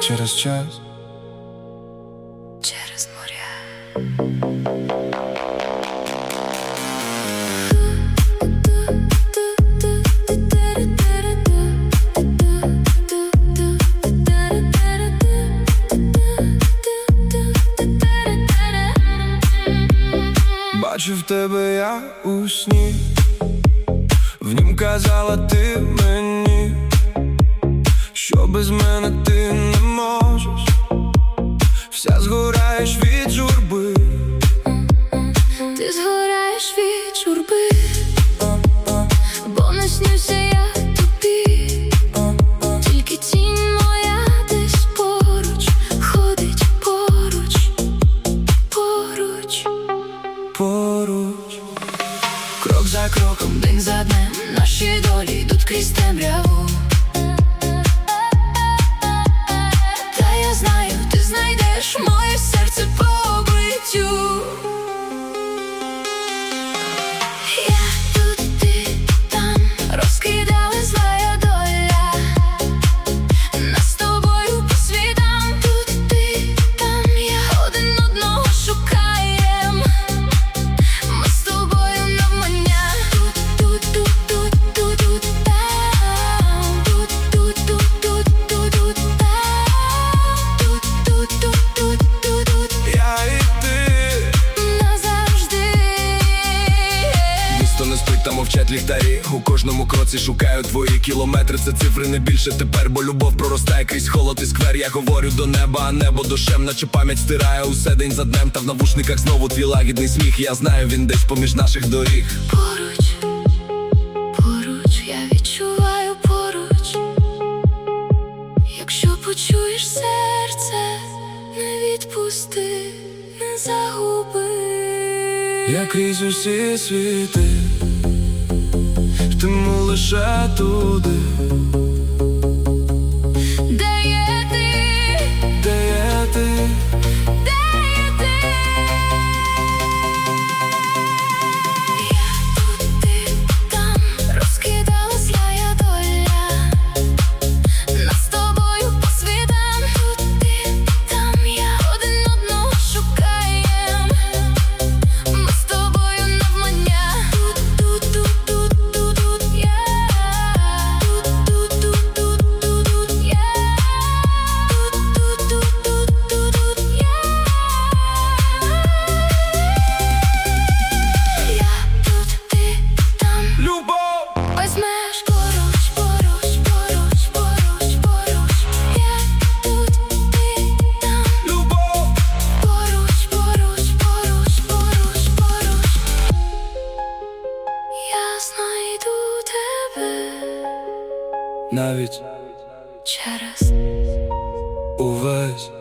через час, через моря. бачив тебе я у сні, в нім казала ти мені, що без мене ти не можеш, вся згораєш від журби. Ти згораєш від журби, бо не снюся я тобі, тільки тінь моя десь поруч, ходить поруч, поруч, Поруч, крок за кроком, день за днем, наші долі йдуть крізь темряву. Та я знаю, ти знайдеш моє серце по обличчю. Я тут, ти там, розкидали злая доля нас з тобою по світам. Тут ти там, я один одного шукаєм, ми з тобою навмання. Тут, тут, тут, тут, тут, там, тут, тут, тут, тут, тут, тут, там, тут, тут, тут, тут, тут, я і ти назавжди. Місто не спить, та мовчать ліхтарі. У кожному кроці шукаю твої кілометри. Це цифри не більше тепер, бо любов проростає крізь холод і сквер. Я говорю до неба, а небо душем, наче пам'ять стирає усе день за днем. Та в навушниках знову твій лагідний сміх. Я знаю, він десь поміж наших доріг. Поруч, поруч, я відчуваю поруч. Якщо почуєш серце, не відпусти, не загуби. Я крізь усі світи йтиму лише туди, Де є ти? де є ти. Де є ти? Я тут, ти там, розкидала злая доля нас з тобою по світам. Тут ти там, я один одного шукаєм, ми з тобою навмання. Тут, тут, тут, тут, тут, тут, я. Тут, тут, тут, тут, тут, тут, я. Тут, тут, тут, тут, тут, тут, я. Я тут, ти там, Любов, без меж. Поруч, поруч, поруч, поруч, поруч. Я тут, ти там, любов, поруч, поруч, поруч, поруч, поруч. Я знайду тебе навіть через увесь